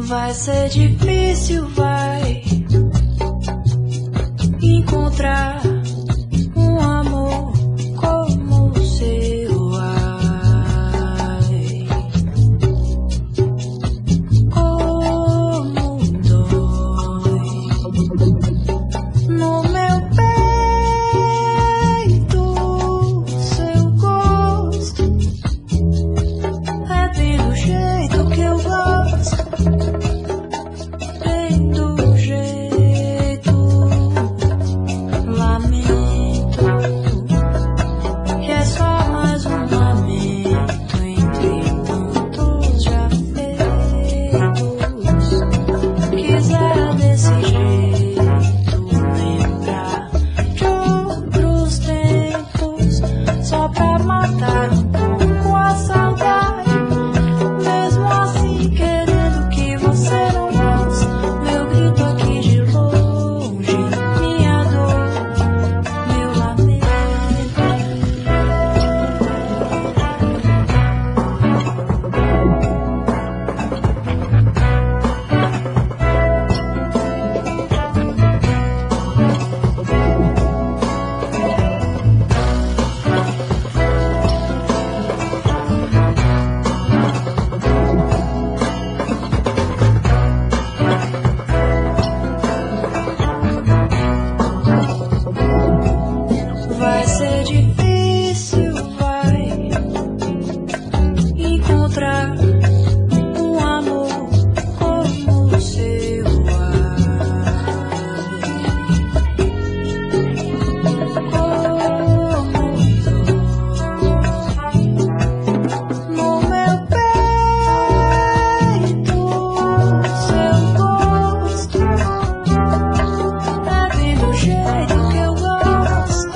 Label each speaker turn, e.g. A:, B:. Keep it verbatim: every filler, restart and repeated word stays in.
A: Vai ser difícil, vai encontrar um amor como o seu, ai, como dói no meu peito, seu gosto é bem do jeito que eu gosto. Vai ser difícil, vai encontrar um amor como o seu, ai, como dói no meu peito, seu gosto é bem do jeito que eu gosto.